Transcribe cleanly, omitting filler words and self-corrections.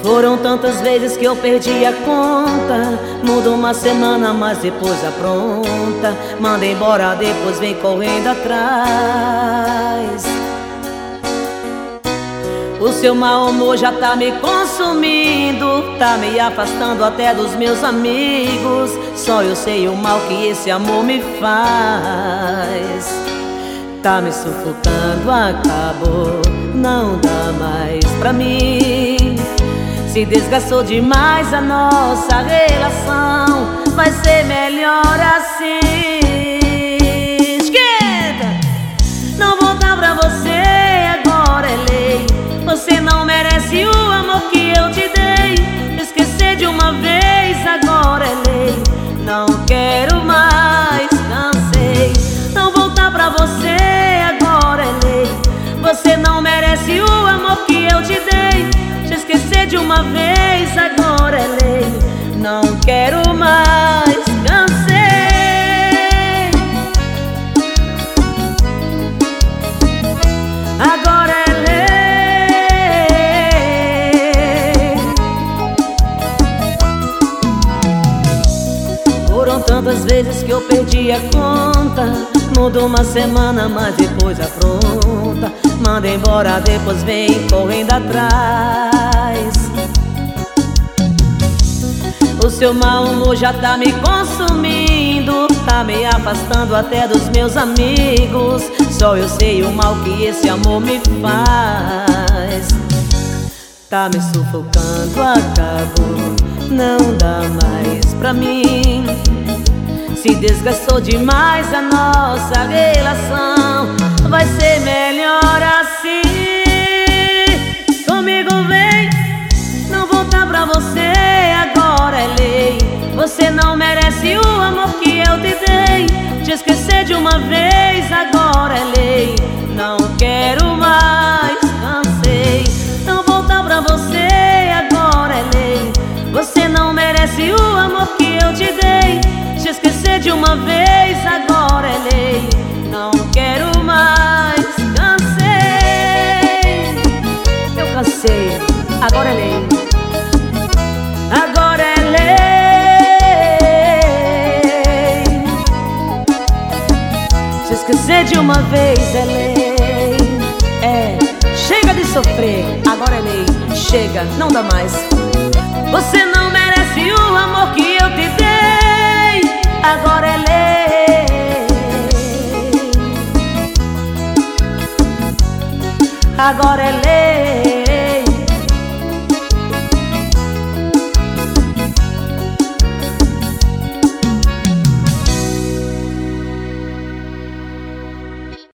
Foram tantas vezes que eu perdi a conta. Muda uma semana, mas depois apronta. Manda embora, depois vem correndo atrás. O seu mau humor já tá me consumindo, tá me afastando até dos meus amigos. Só eu sei o mal que esse amor me faz. Tá me sufocando, acabou, não dá mais pra mim. Se desgastou demais a nossa relação, vai ser melhor assim. Esquenta! Não voltar pra você, agora é lei. Você não merece o amor que eu te dei. Esquecer de uma vez, agora é lei. Não quero mais, cansei. Não voltar pra você, agora é lei. Você não merece o amor que eu te dei. Te esquecer de uma vez, agora é lei. Não quero mais, cansei. Agora é lei. Foram tantas vezes que eu perdi a conta. Muda uma semana, mas depois apronta. Manda embora, depois vem correndo atrás. O seu mau humor já tá me consumindo, tá me afastando até dos meus amigos. Só eu sei o mal que esse amor me faz. Tá me sufocando, acabou, não dá mais pra mim. Se desgastou demais a nossa relação, vai ser melhor assim. Comigo vem, não voltar pra você, agora é lei. Você não merece o amor que eu te dei. Te esquecer de uma vez, agora é lei. Não quero mais, cansei. Não voltar pra você, agora é lei. Você não merece o amor que eu te dei. Te esquecer de uma vez, agora é lei. Não quero mais, cansei. Eu cansei, agora é lei. Agora é lei. Te esquecer de uma vez é lei. É, chega de sofrer, agora é lei. Chega, não dá mais. Você não merece o amor que eu te dei. Agora é lei. Agora é lei.